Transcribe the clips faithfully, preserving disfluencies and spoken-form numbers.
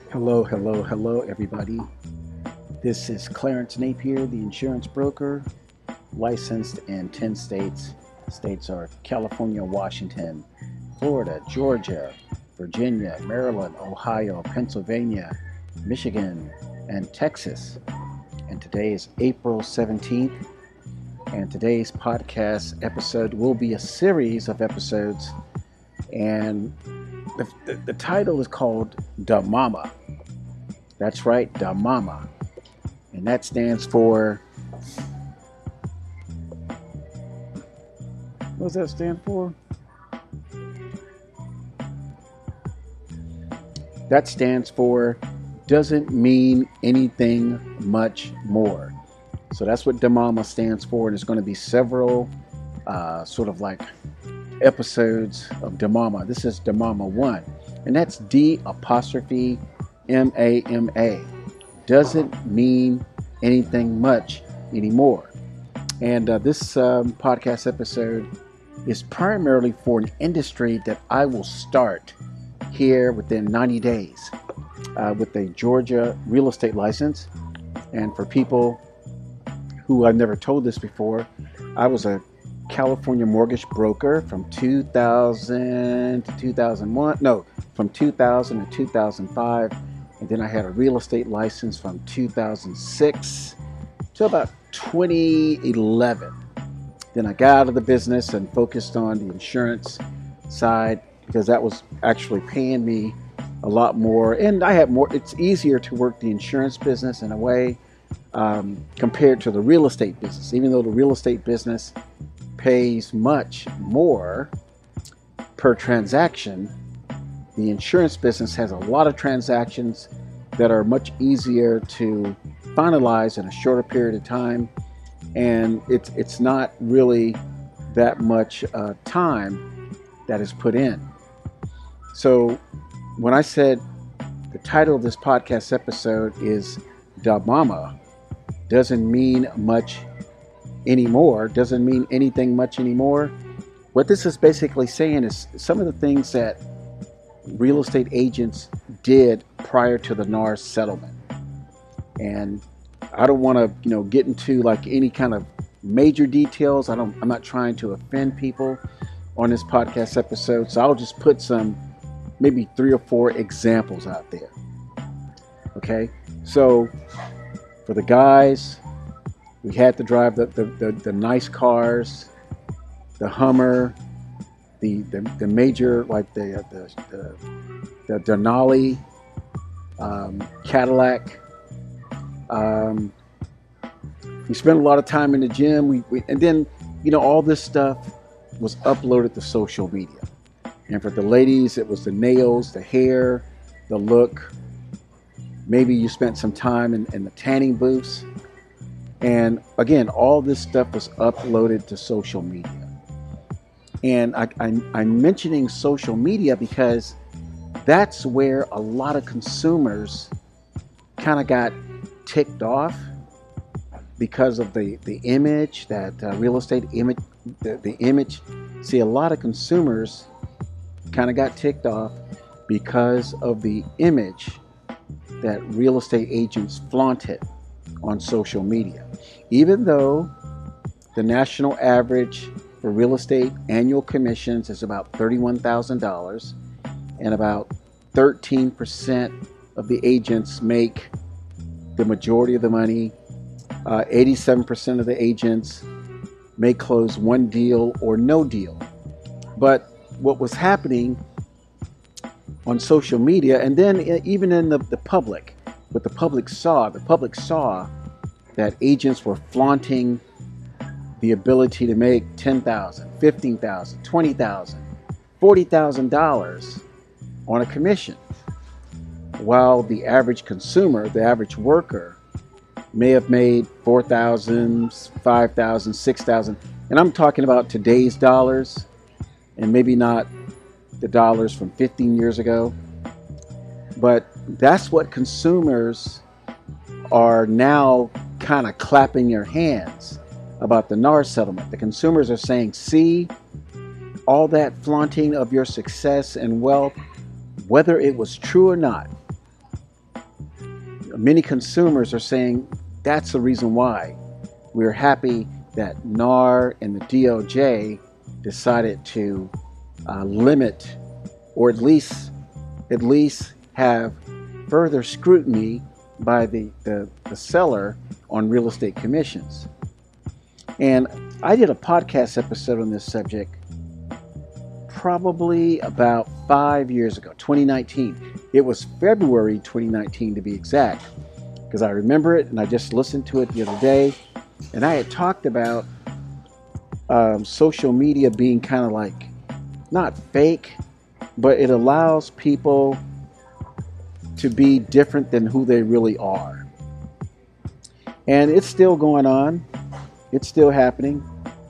Hello, hello, hello, everybody. This is Clarence Napier, the insurance broker, licensed in ten states. States are California, Washington, Florida, Georgia, Virginia, Maryland, Ohio, Pennsylvania, Michigan, and Texas. And today is April seventeenth. And today's podcast episode will be a series of episodes. And the, the, the title is called Da Mama. That's right, Da Mama. And that stands for, what does that stand for? That stands for doesn't mean anything much more. So that's what Da Mama stands for. And there's going to be several uh, sort of like episodes of Da Mama. This is Da Mama one. And that's D apostrophe M A M A. Doesn't mean anything much anymore. And uh, this um, podcast episode is primarily for an industry that I will start here within ninety days uh, with a Georgia real estate license. And for people who I've never told this before, I was a California mortgage broker from two thousand to two thousand one. No, from two thousand to two thousand five. And then I had a real estate license from two thousand six to about twenty eleven. Then I got out of the business and focused on the insurance side because that was actually paying me a lot more. And I had more, it's easier to work the insurance business in a way um, compared to the real estate business. Even though the real estate business pays much more per transaction, the insurance business has a lot of transactions that are much easier to finalize in a shorter period of time, and it's it's not really that much uh, time that is put in. So when I said the title of this podcast episode is Da Mama, doesn't mean much anymore, doesn't mean anything much anymore. What this is basically saying is some of the things that real estate agents did prior to the N A R settlement. And I don't want to, you know, get into like any kind of major details. I don't, I'm not trying to offend people on this podcast episode. So I'll just put some, maybe three or four examples out there. Okay. So for the guys, we had to drive the, the, the, the nice cars, the Hummer, the, the, the major, like the, the, the, the Denali, um, Cadillac. Um, we spent a lot of time in the gym. We, we and then, you know, all this stuff was uploaded to social media. And for the ladies, it was the nails, the hair, the look. Maybe you spent some time in, in the tanning booths. And again, all this stuff was uploaded to social media. And I, I, I'm mentioning social media because that's where a lot of consumers kind of got ticked off because of the, the image, that uh, real estate image, the, the image. See, a lot of consumers kind of got ticked off because of the image that real estate agents flaunted on social media. Even though the national average for real estate annual commissions is about thirty-one thousand dollars, and about thirteen percent of the agents make the majority of the money. Uh, eighty-seven percent of the agents may close one deal or no deal. But what was happening on social media, and then even in the, the public, what the public saw, the public saw that agents were flaunting the ability to make ten thousand dollars, fifteen thousand dollars, twenty thousand dollars, forty thousand dollars on a commission, while the average consumer, the average worker, may have made four thousand dollars, five thousand dollars, six thousand dollars. And I'm talking about today's dollars and maybe not the dollars from fifteen years ago. But that's what consumers are now kind of clapping their hands about the N A R settlement. The consumers are saying, see, all that flaunting of your success and wealth, whether it was true or not, many consumers are saying that's the reason why we're happy that N A R and the D O J decided to uh, limit, or at least at least have further scrutiny by the, the, the seller on real estate commissions. And I did a podcast episode on this subject probably about five years ago, twenty nineteen. It was February twenty nineteen to be exact, because I remember it and I just listened to it the other day. And I had talked about um, social media being kind of like, not fake, but it allows people to be different than who they really are. And it's still going on. It's still happening.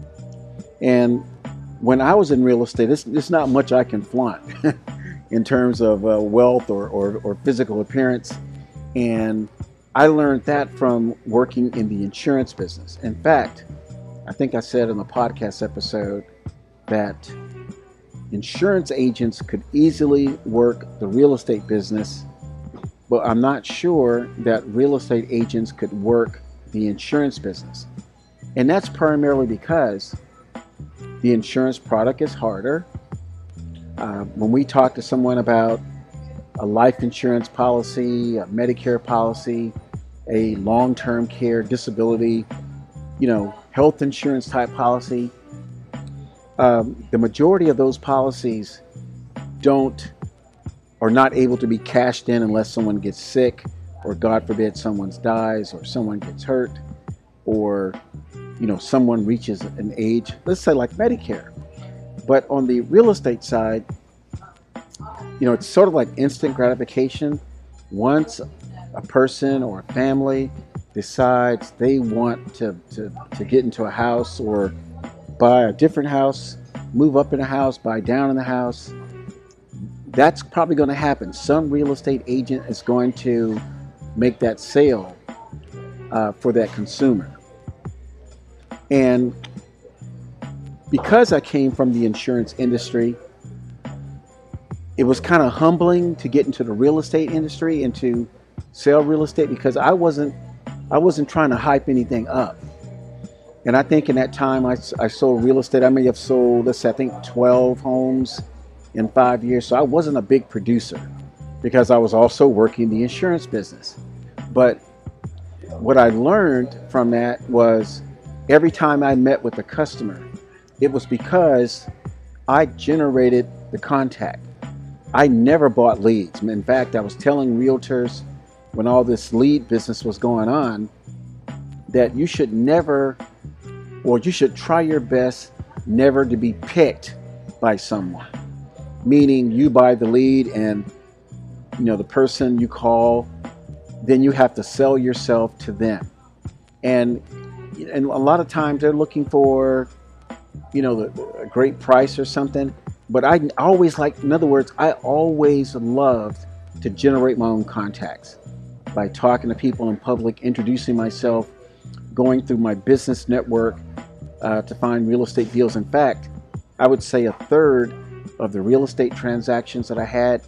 And when I was in real estate, it's, it's not much I can flaunt in terms of uh, wealth or, or, or physical appearance. And I learned that from working in the insurance business. In fact, I think I said in the podcast episode that insurance agents could easily work the real estate business, but I'm not sure that real estate agents could work the insurance business. And that's primarily because the insurance product is harder. Uh, when we talk to someone about a life insurance policy, a Medicare policy, a long-term care, disability, you know, health insurance type policy, um, the majority of those policies don't, are not able to be cashed in unless someone gets sick, or God forbid someone dies, or someone gets hurt, or you know, someone reaches an age, let's say like Medicare. But on the real estate side, you know, it's sort of like instant gratification. Once a person or a family decides they want to, to, to get into a house or buy a different house, move up in a house, buy down in the house, that's probably going to happen. Some real estate agent is going to make that sale uh, for that consumer. And because I came from the insurance industry, it was kind of humbling to get into the real estate industry and to sell real estate, because I wasn't I wasn't trying to hype anything up. And I think in that time I, I sold real estate. I may have sold, let's say, I think twelve homes in five years. So I wasn't a big producer because I was also working the insurance business. But what I learned from that was every time I met with a customer, it was because I generated the contact. I never bought leads. In fact, I was telling realtors when all this lead business was going on that you should never, or you should try your best never to be picked by someone. Meaning you buy the lead and, you know, the person you call, then you have to sell yourself to them. And and a lot of times they're looking for, you know, a great price or something. But I always like, in other words, I always loved to generate my own contacts by talking to people in public, introducing myself, going through my business network uh, to find real estate deals. In fact, I would say a third of the real estate transactions that I had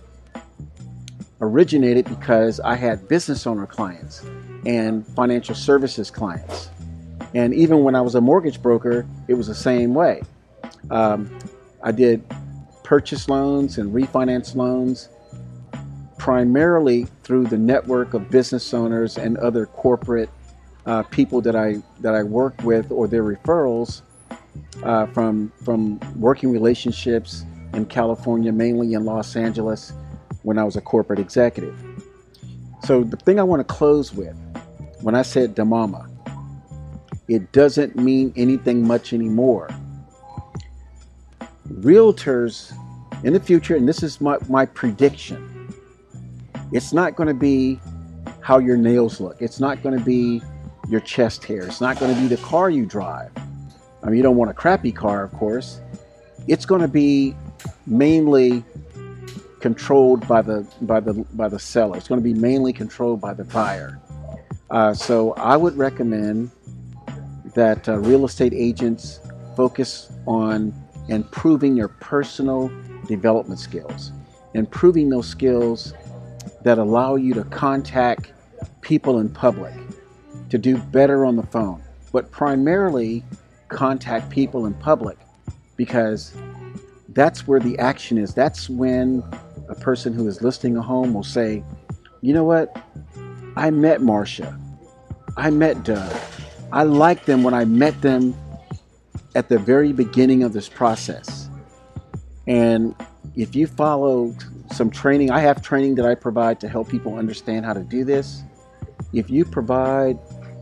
originated because I had business owner clients and financial services clients. And even when I was a mortgage broker, it was the same way. Um, I did purchase loans and refinance loans primarily through the network of business owners and other corporate uh, people that I that I work with, or their referrals uh, from from working relationships in California, mainly in Los Angeles, when I was a corporate executive. So the thing I want to close with, when I said D M A M A, it doesn't mean anything much anymore. Realtors in the future, and this is my, my prediction, it's not going to be how your nails look. It's not going to be your chest hair. It's not going to be the car you drive. I mean, you don't want a crappy car, of course. It's going to be mainly controlled by the by the by the seller. It's going to be mainly controlled by the buyer. Uh, so I would recommend that uh, real estate agents focus on improving your personal development skills, improving those skills that allow you to contact people in public, to do better on the phone, but primarily contact people in public, because that's where the action is. That's when a person who is listing a home will say, you know what? I met Marcia. I met Doug. I liked them when I met them at the very beginning of this process. And if you follow some training, I have training that I provide to help people understand how to do this. If you provide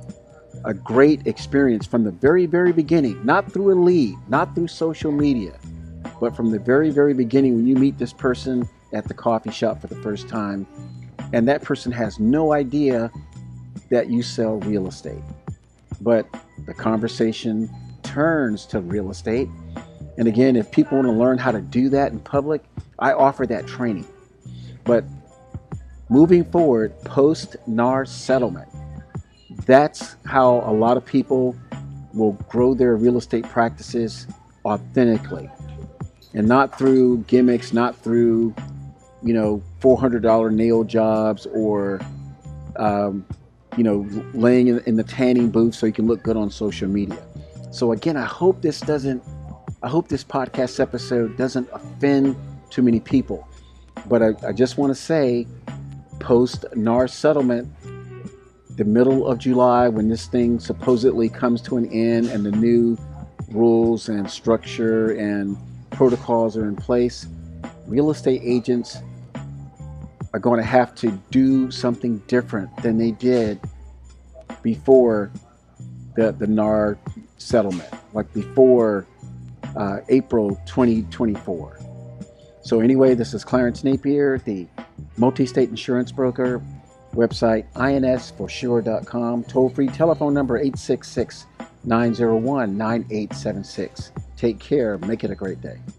a great experience from the very, very beginning, not through a lead, not through social media, but from the very, very beginning, when you meet this person at the coffee shop for the first time, and that person has no idea that you sell real estate, but the conversation turns to real estate. And again, if people want to learn how to do that in public, I offer that training. But moving forward, post-N A R settlement, that's how a lot of people will grow their real estate practices authentically, and not through gimmicks, not through, you know, four hundred dollars nail jobs, or, um, you know, laying in, in the tanning booth so you can look good on social media. So again, I hope this doesn't, I hope this podcast episode doesn't offend too many people. But I, I just want to say, post-N A R settlement, the middle of July, when this thing supposedly comes to an end and the new rules and structure and protocols are in place, real estate agents are going to have to do something different than they did before the, the N A R settlement, like before uh, April twenty twenty-four. So anyway, this is Clarence Napier, the multi-state insurance broker. Website I N S for sure dot com. Toll-free telephone number eight six six, nine zero one, nine eight seven six. Take care. Make it a great day.